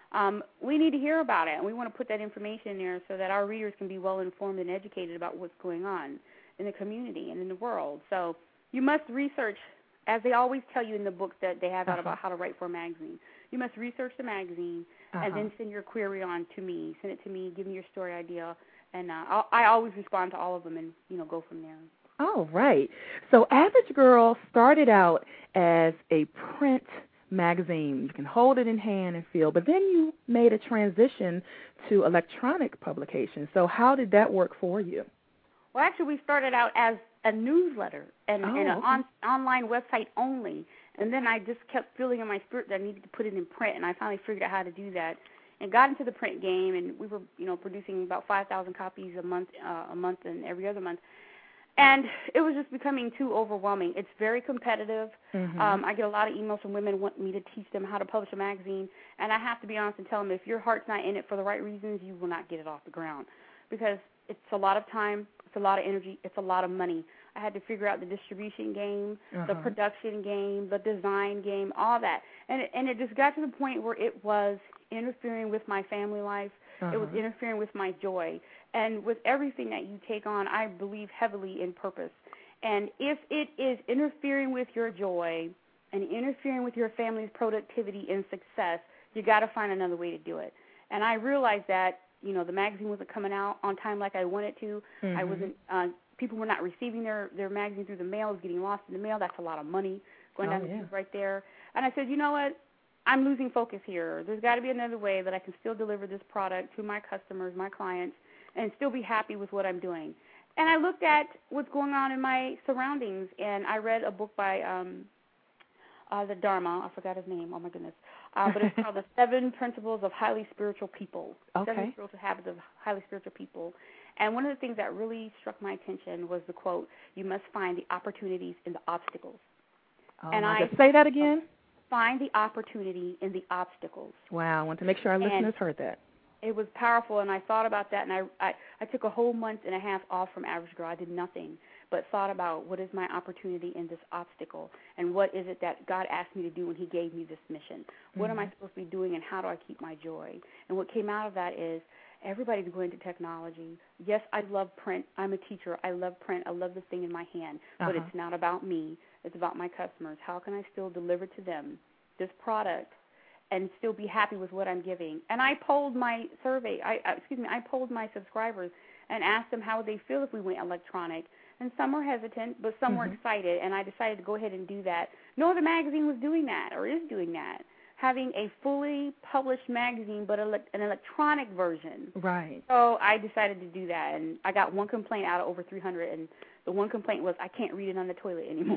We need to hear about it, and we want to put that information in there so that our readers can be well informed and educated about what's going on in the community and in the world. So you must research, as they always tell you in the books that they have out about how to write for a magazine. You must research the magazine and then send your query on to me. Send it to me, give me your story idea, and I always respond to all of them and, go from there. All right. So Average Girl started out as a print magazine. You can hold it in hand and feel, but then you made a transition to electronic publication. So how did that work for you? Well, actually, we started out as a newsletter and an online website only, and then I just kept feeling in my spirit that I needed to put it in print, and I finally figured out how to do that and got into the print game, and we were, producing about 5,000 copies a month and every other month. And it was just becoming too overwhelming. It's very competitive. I get a lot of emails from women wanting me to teach them how to publish a magazine, and I have to be honest and tell them if your heart's not in it for the right reasons, you will not get it off the ground, because it's a lot of time, it's a lot of energy, it's a lot of money. I had to figure out the distribution game, the production game, the design game, all that. And it just got to the point where it was interfering with my family life. It was interfering with my joy. And with everything that you take on, I believe heavily in purpose. And if it is interfering with your joy and interfering with your family's productivity and success, you got to find another way to do it. And I realized that, the magazine wasn't coming out on time like I wanted to. I wasn't. People were not receiving their magazine through the mail. It was getting lost in the mail. That's a lot of money going down the tube right there. And I said, you know what? I'm losing focus here. There's got to be another way that I can still deliver this product to my customers, my clients, and still be happy with what I'm doing. And I looked at what's going on in my surroundings, and I read a book by the Dharma. I forgot his name. Oh, my goodness. But it's called The 7 Principles of Highly Spiritual People. 7 Spiritual Habits of Highly Spiritual People. And one of the things that really struck my attention was the quote, "You must find the opportunities in the obstacles." And I say that again? Find the opportunity in the obstacles. Wow. I want to make sure our listeners heard that. It was powerful, and I thought about that, and I took a whole month and a half off from Average Girl. I did nothing but thought about what is my opportunity in this obstacle, and what is it that God asked me to do when he gave me this mission. What am I supposed to be doing, and how do I keep my joy? And what came out of that is everybody's going to technology. Yes, I love print. I'm a teacher. I love print. I love the thing in my hand, but it's not about me. It's about my customers. How can I still deliver to them this product and still be happy with what I'm giving? And I polled my I polled my subscribers and asked them how would they feel if we went electronic. And some were hesitant, but some were excited, and I decided to go ahead and do that. No other magazine was doing that or is doing that, having a fully published magazine but an electronic version. Right. So I decided to do that, and I got one complaint out of over 300, and the one complaint was I can't read it on the toilet anymore.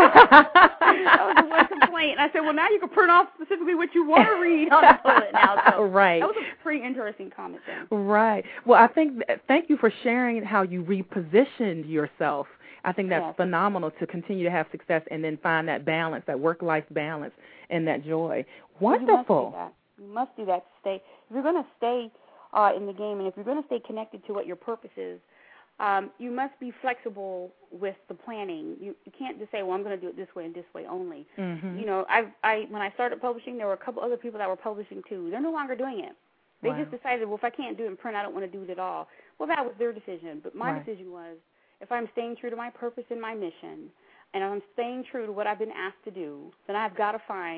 That was the one complaint. And I said, well, now you can print off specifically what you want to read on the toilet now. So right. That was a pretty interesting comment there. Right. Well, I think thank you for sharing how you repositioned yourself. I think that's phenomenal to continue to have success and then find that balance, that work-life balance, and that joy. Wonderful. You must do that to stay. If you're going to stay in the game and if you're going to stay connected to what your purpose is, you must be flexible with the planning. You can't just say, well, I'm going to do it this way and this way only. You know, when I started publishing, there were a couple other people that were publishing too. They're no longer doing it. They just decided, well, if I can't do it in print, I don't want to do it at all. Well, that was their decision. But my decision was, if I'm staying true to my purpose and my mission, and I'm staying true to what I've been asked to do, then I've got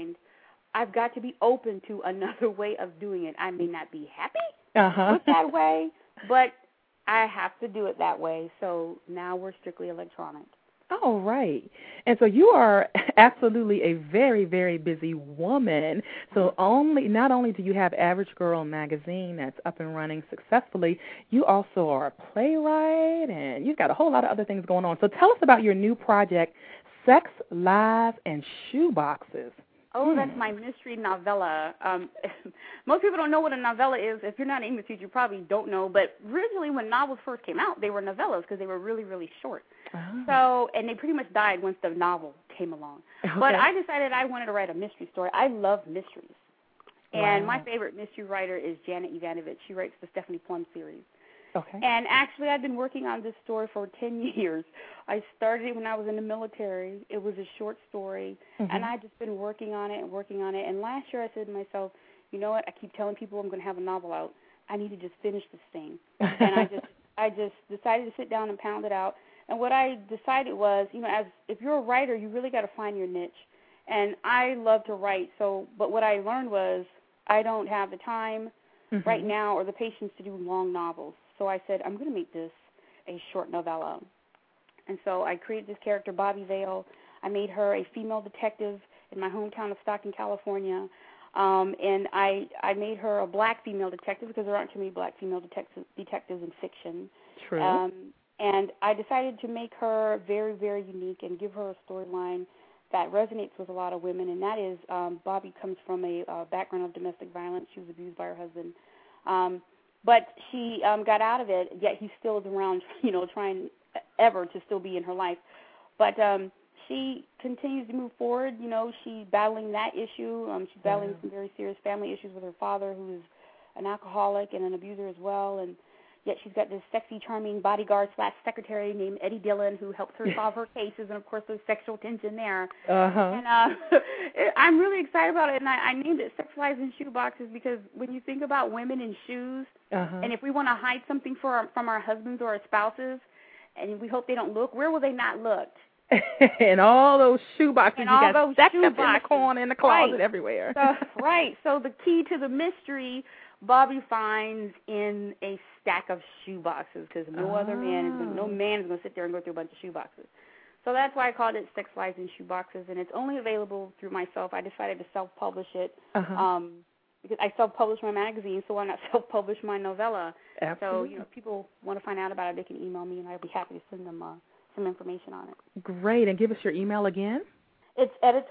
to be open to another way of doing it. I may not be happy with that way, but I have to do it that way. So now we're strictly electronic. Oh, right. And so you are absolutely a very, very busy woman. So not only do you have Average Girl magazine that's up and running successfully, you also are a playwright, and you've got a whole lot of other things going on. So tell us about your new project, Sex, Lies, and Shoeboxes. Oh, that's my mystery novella. Most people don't know what a novella is. If you're not an English teacher, you probably don't know. But originally when novels first came out, they were novellas because they were really, really short. So, and they pretty much died once the novel came along. Okay. But I decided I wanted to write a mystery story. I love mysteries. And my favorite mystery writer is Janet Evanovich. She writes the Stephanie Plum series. Okay. And actually, I've been working on this story for 10 years. I started it when I was in the military. It was a short story, and I've just been working on it. And last year I said to myself, you know what? I keep telling people I'm going to have a novel out. I need to just finish this thing. And I just decided to sit down and pound it out. And what I decided was, if you're a writer, you really got to find your niche. And I love to write. But what I learned was I don't have the time right now or the patience to do long novels. So I said, I'm going to make this a short novella. And so I created this character, Bobby Vale. I made her a female detective in my hometown of Stockton, California. And I made her a black female detective because there aren't too many black female detectives in fiction. True. And I decided to make her very, very unique and give her a storyline that resonates with a lot of women, and that is Bobby comes from a background of domestic violence. She was abused by her husband. But she got out of it, yet he still is around, trying ever to still be in her life. But she continues to move forward. She's battling that issue. She's battling some very serious family issues with her father, who is an alcoholic and an abuser as well. And yet she's got this sexy, charming bodyguard/secretary named Eddie Dillon who helps her solve her cases, and, of course, there's sexual tension there. And I'm really excited about it, and I named it Sex, Lies, and Shoe Boxes because when you think about women in shoes, and if we want to hide something from our husbands or our spouses, and we hope they don't look, where will they not look? In all those shoe boxes, and you all got those stacked shoe up boxes. in the corner, in the closet, everywhere. So the key to the mystery, Bobby finds in a stack of shoe boxes because no man is going to sit there and go through a bunch of shoe boxes. So that's why I called it Sex, Lies, and Shoe Boxes, and it's only available through myself. I decided to self-publish it because I self-publish my magazine, so why not self-publish my novella? Absolutely. So, if people want to find out about it, they can email me, and I'll be happy to send them some information on it. Great. And give us your email again. It's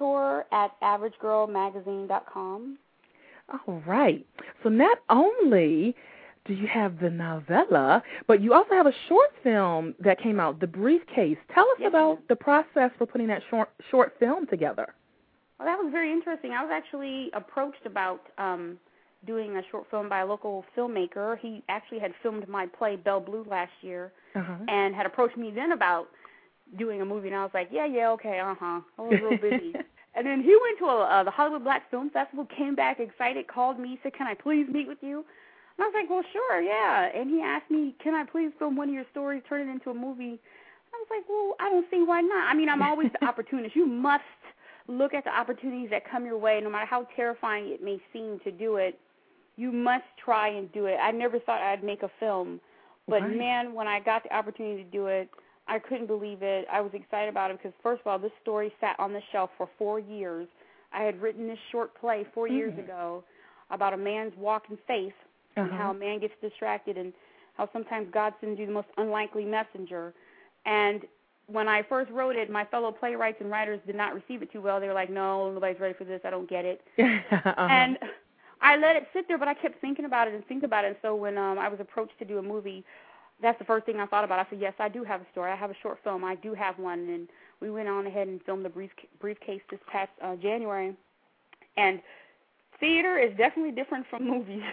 editor@averategirlmagazine.com. All right. So not only do you have the novella, but you also have a short film that came out, The Briefcase. Tell us about the process for putting that short film together. Well, that was very interesting. I was actually approached about doing a short film by a local filmmaker. He actually had filmed my play, Belle Blue, last year and had approached me then about doing a movie, and I was like, yeah, okay, I was real busy. And then he went to the Hollywood Black Film Festival, came back excited, called me, said, can I please meet with you? And I was like, well, sure, yeah. And he asked me, can I please film one of your stories, turn it into a movie? I was like, well, I don't see why not. I mean, I'm always the opportunist. You must look at the opportunities that come your way, no matter how terrifying it may seem to do it. You must try and do it. I never thought I'd make a film. But, man, when I got the opportunity to do it, I couldn't believe it. I was excited about it because, first of all, this story sat on the shelf for 4 years. I had written this short play 4 years ago about a man's walk in faith and how a man gets distracted and how sometimes God sends you the most unlikely messenger. And when I first wrote it, my fellow playwrights and writers did not receive it too well. They were like, no, nobody's ready for this. I don't get it. And I let it sit there, but I kept thinking about it. And so when I was approached to do a movie, that's the first thing I thought about. I said, yes, I do have a story. I have a short film. I do have one. And we went on ahead and filmed The Briefcase this past January. And theater is definitely different from movies.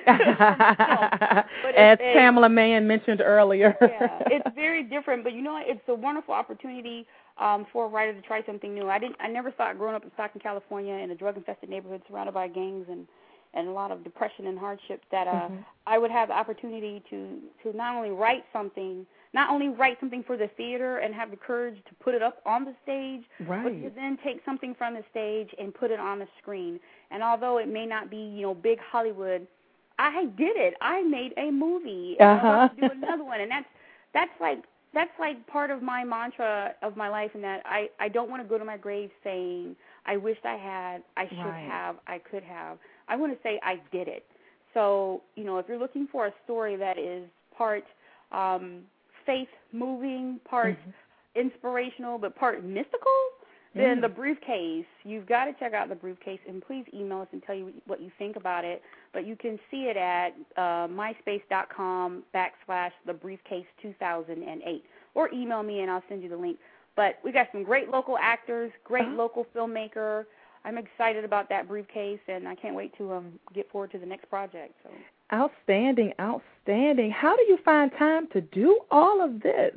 As Pamela Mann mentioned earlier. Yeah, it's very different. But, it's a wonderful opportunity for a writer to try something new. I never thought growing up in Stockton, California, in a drug-infested neighborhood surrounded by gangs and a lot of depression and hardship that I would have the opportunity to not only write something for the theater and have the courage to put it up on the stage, but to then take something from the stage and put it on the screen. And although it may not be, big Hollywood, I did it. I made a movie. And I want to do another one. And that's like part of my mantra of my life, in that I don't want to go to my grave saying, I wished I had, I should have, I could have. I want to say I did it. So, if you're looking for a story that is part faith-moving, part inspirational, but part mystical, then The Briefcase, you've got to check out The Briefcase, and please email us and tell you what you think about it. But you can see it at myspace.com/thebriefcase2008. or email me and I'll send you the link. But we got some great local actors, great local filmmaker. I'm excited about that briefcase, and I can't wait to get forward to the next project. So. Outstanding, outstanding. How do you find time to do all of this?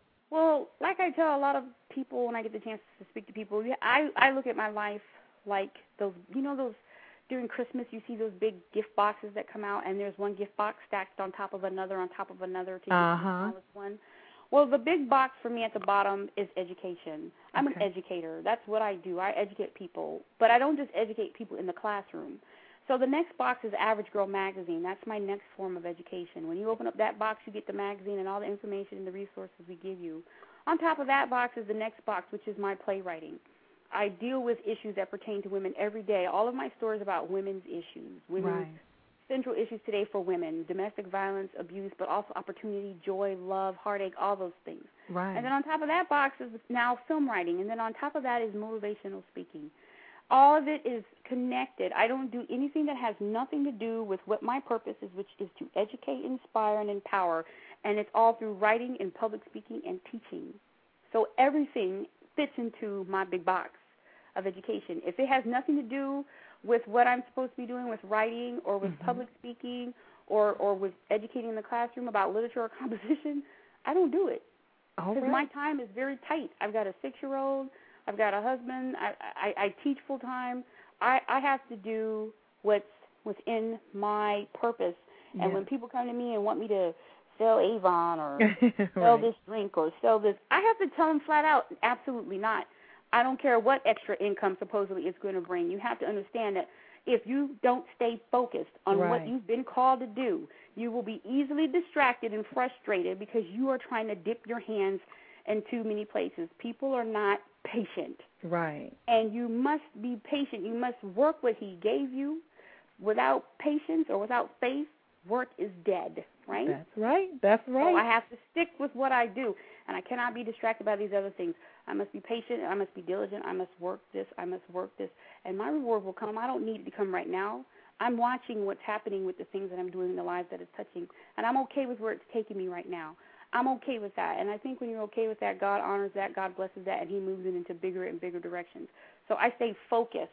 Well, like I tell a lot of people when I get the chance to speak to people, I look at my life like those, those during Christmas you see those big gift boxes that come out, and there's one gift box stacked on top of another to get the smallest one. Well, the big box for me at the bottom is education. I'm an educator. That's what I do. I educate people, but I don't just educate people in the classroom. So the next box is Average Girl Magazine. That's my next form of education. When you open up that box, you get the magazine and all the information and the resources we give you. On top of that box is the next box, which is my playwriting. I deal with issues that pertain to women every day. All of my stories about women's issues, women's central issues today for women, domestic violence, abuse, but also opportunity, joy, love, heartache, all those things. Right. And then on top of that box is now film writing, and then on top of that is motivational speaking. All of it is connected. I don't do anything that has nothing to do with what my purpose is, which is to educate, inspire, and empower, and it's all through writing and public speaking and teaching. So everything fits into my big box of education. If it has nothing to do with what I'm supposed to be doing with writing or with public speaking or with educating in the classroom about literature or composition, I don't do it. Because my time is very tight. I've got a 6-year-old. I've got a husband. I teach full-time. I have to do what's within my purpose. And when people come to me and want me to sell Avon or sell this drink or sell this, I have to tell them flat out, absolutely not. I don't care what extra income supposedly it's going to bring. You have to understand that if you don't stay focused on what you've been called to do, you will be easily distracted and frustrated because you are trying to dip your hands in too many places. People are not patient. Right. And you must be patient. You must work what he gave you. Without patience or without faith, work is dead, right? That's right. That's right. So I have to stick with what I do, and I cannot be distracted by these other things. I must be patient. I must be diligent. I must work this. I must work this. And my reward will come. I don't need it to come right now. I'm watching what's happening with the things that I'm doing in the lives that it's touching, and I'm okay with where it's taking me right now. I'm okay with that. And I think when you're okay with that, God honors that, God blesses that, and he moves it into bigger and bigger directions. So I stay focused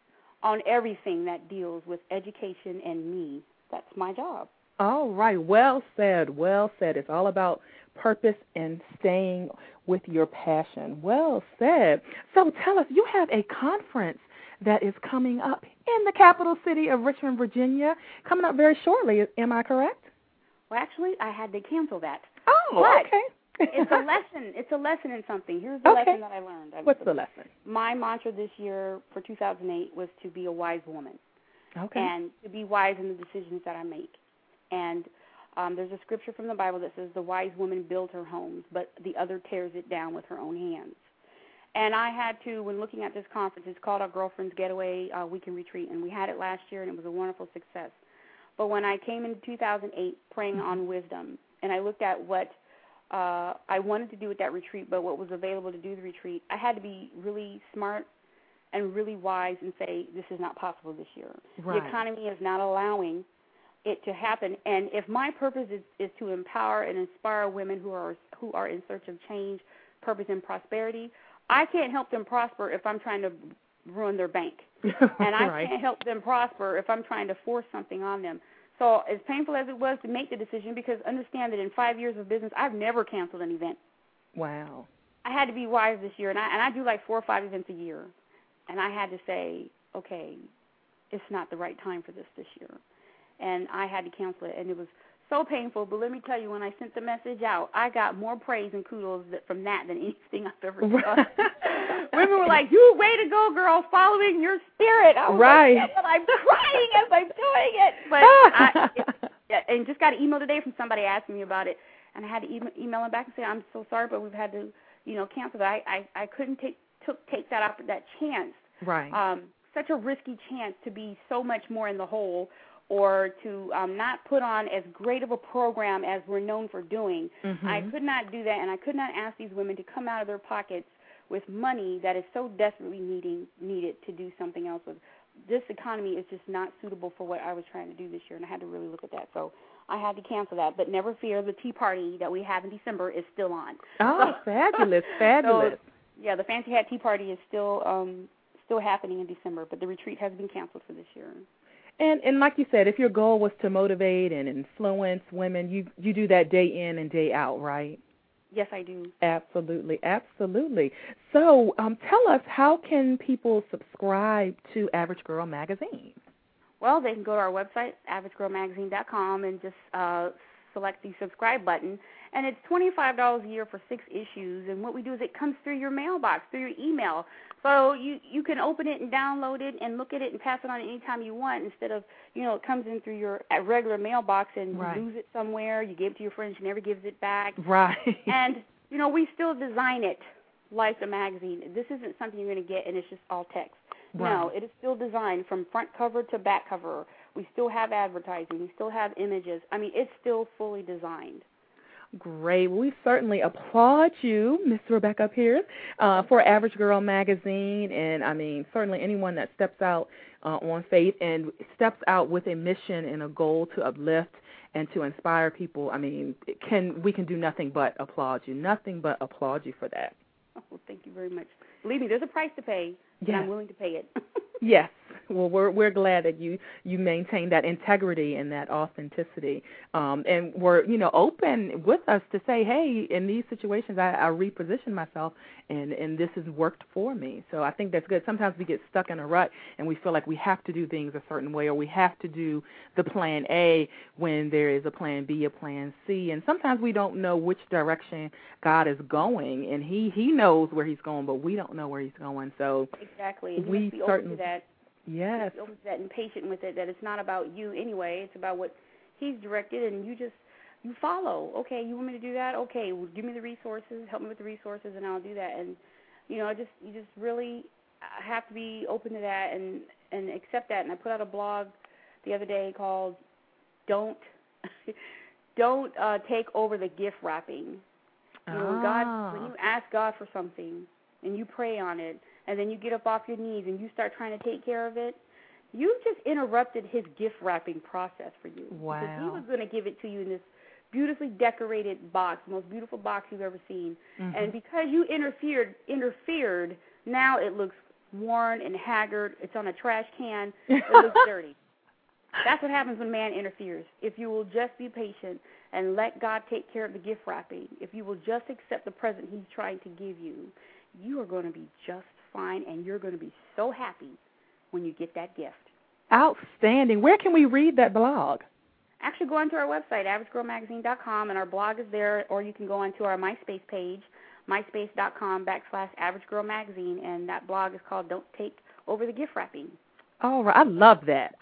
on everything that deals with education and me. That's my job. All right. Well said. Well said. It's all about purpose and staying with your passion. Well said. So tell us, you have a conference that is coming up in the capital city of Richmond, Virginia, coming up very shortly. Am I correct? Well, actually, I had to cancel that. Oh, but okay. It's a lesson. It's a lesson in something. Here's the lesson that I learned. What's the lesson? My mantra this year for 2008 was to be a wise woman. Okay. And to be wise in the decisions that I make. And there's a scripture from the Bible that says the wise woman builds her homes, but the other tears it down with her own hands. And I had to, when looking at this conference, it's called our Girlfriend's Getaway Weekend Retreat, and we had it last year, and it was a wonderful success. But when I came in 2008 praying on wisdom, and I looked at what I wanted to do with that retreat, but what was available to do the retreat, I had to be really smart and really wise and say, this is not possible this year. Right. The economy is not allowing it to happen. And if my purpose is to empower and inspire women who are in search of change, purpose, and prosperity, I can't help them prosper if I'm trying to ruin their bank. And I can't help them prosper if I'm trying to force something on them. So as painful as it was to make the decision, because understand that in 5 years of business, I've never canceled an event. Wow. I had to be wise this year, and I do like 4 or 5 events a year. And I had to say, okay, it's not the right time for this year. And I had to cancel it, and it was so painful. But let me tell you, when I sent the message out, I got more praise and kudos from that than anything I've ever done. Women were like, "You way to go, girl, following your spirit." I was like, yeah, but I'm crying as I'm doing it. But and just got an email today from somebody asking me about it, and I had to email them back and say, "I'm so sorry, but we've had to, cancel that. I couldn't take that chance. Right. Such a risky chance to be so much more in the hole, or to not put on as great of a program as we're known for doing. Mm-hmm. I could not do that, and I could not ask these women to come out of their pockets with money that is so desperately needed to do something else with this economy is just not suitable for what I was trying to do this year, and I had to really look at that. So I had to cancel that. But never fear, the tea party that we have in December is still on. Oh, fabulous, fabulous. So, yeah, the Fancy Hat Tea Party is still happening in December, but the retreat has been canceled for this year. And like you said, if your goal was to motivate and influence women, you do that day in and day out, right? Yes, I do. Absolutely, absolutely. So tell us, how can people subscribe to Average Girl Magazine? Well, they can go to our website, averategirlmagazine.com, and just select the subscribe button. And it's $25 a year for 6 issues. And what we do is it comes through your mailbox, through your email. So you can open it and download it and look at it and pass it on anytime you want, instead of, it comes in through your regular mailbox and you lose it somewhere. You give it to your friend, she never gives it back. Right. And, we still design it like a magazine. This isn't something you're going to get and it's just all text. Right. No, it is still designed from front cover to back cover. We still have advertising. We still have images. I mean, it's still fully designed. Great. Well, we certainly applaud you, Miss Rebecca Pierce, for Average Girl Magazine. And, I mean, certainly anyone that steps out on faith and steps out with a mission and a goal to uplift and to inspire people, I mean, we can do nothing but applaud you, for that. Oh, thank you very much. Believe me, there's a price to pay, and I'm willing to pay it. Yes. Well, we're glad that you maintain that integrity and that authenticity, and we're open with us to say, hey, in these situations I reposition myself, and this has worked for me. So I think that's good. Sometimes we get stuck in a rut and we feel like we have to do things a certain way, or we have to do the plan A when there is a plan B, a plan C, and sometimes we don't know which direction God is going, and He knows where He's going, but we don't know where He's going. So exactly, and we must be certainly open to that. Yes. Open to that and patient with it, that it's not about you anyway. It's about what He's directed, and you follow. Okay, you want me to do that? Okay, well, give me the resources, help me with the resources, and I'll do that. And, you just really have to be open to that and accept that. And I put out a blog the other day called Don't Take Over the Gift Wrapping. When you ask God for something and you pray on it, and then you get up off your knees and you start trying to take care of it, you've just interrupted His gift wrapping process for you. Wow. Because He was going to give it to you in this beautifully decorated box, the most beautiful box you've ever seen. Mm-hmm. And because you interfered, now it looks worn and haggard. It's on a trash can. It looks dirty. That's what happens when man interferes. If you will just be patient and let God take care of the gift wrapping, if you will just accept the present He's trying to give you, you are going to be just fine, and you're going to be so happy when you get that gift. Outstanding. Where can we read that blog? Actually, go onto our website, averategirlmagazine.com, and our blog is there, or you can go onto our MySpace page, myspace.com/averategirlmagazine, and that blog is called Don't Take Over the Gift Wrapping. All right. I love that.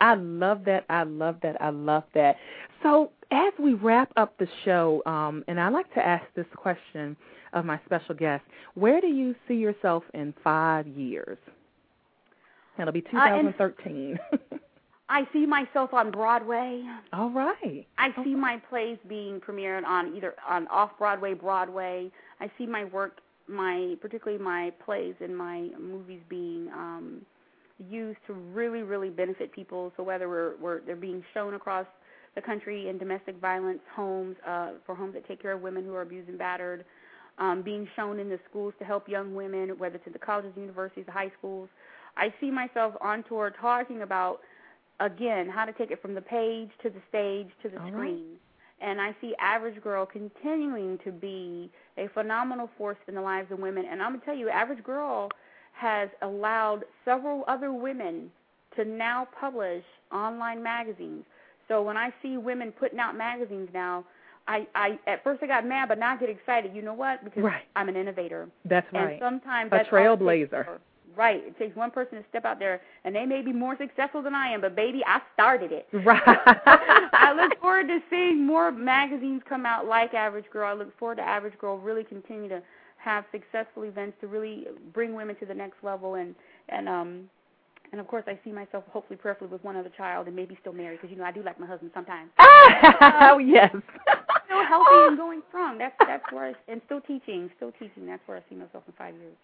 So as we wrap up the show, and I like to ask this question of my special guest, where do you see yourself in 5 years? That'll be 2013. I see myself on Broadway. All right. I see my plays being premiered on off-Broadway, Broadway. I see my work, particularly my plays and my movies being used to really, really benefit people. So whether they're being shown across the country in domestic violence homes, for homes that take care of women who are abused and battered, being shown in the schools to help young women, whether it's at the colleges, universities, the high schools. I see myself on tour talking about, again, how to take it from the page to the stage to the screen. Right. And I see Average Girl continuing to be a phenomenal force in the lives of women. And I'm going to tell you, Average Girl has allowed several other women to now publish online magazines. So when I see women putting out magazines now, I at first I got mad, but now I get excited. You know what? Because I'm an innovator. That's right. And sometimes a trailblazer. Right. It takes one person to step out there, and they may be more successful than I am, but, baby, I started it. Right. I look forward to seeing more magazines come out like Average Girl. I look forward to Average Girl really continue to have successful events to really bring women to the next level. And of course, I see myself hopefully prayerfully with one other child and maybe still married because, I do like my husband sometimes. Oh, yes. Still healthy and going strong. That's where and still teaching. That's where I see myself in 5 years.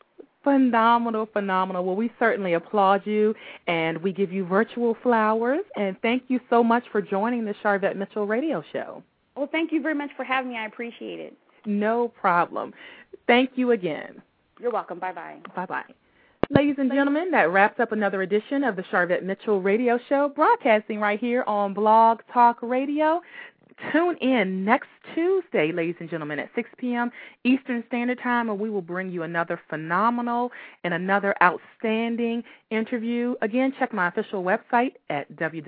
Phenomenal, phenomenal. Well, we certainly applaud you, and we give you virtual flowers. And thank you so much for joining the Sharvette Mitchell Radio Show. Well, thank you very much for having me. I appreciate it. No problem. Thank you again. You're welcome. Bye-bye. Bye-bye. Ladies and gentlemen, that wraps up another edition of the Sharvette Mitchell Radio Show, broadcasting right here on Blog Talk Radio. Tune in next Tuesday, ladies and gentlemen, at 6 p.m. Eastern Standard Time, and we will bring you another phenomenal and another outstanding interview. Again, check my official website at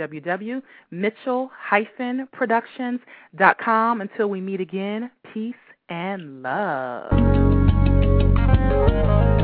www.mitchell-productions.com. Until we meet again, peace and love.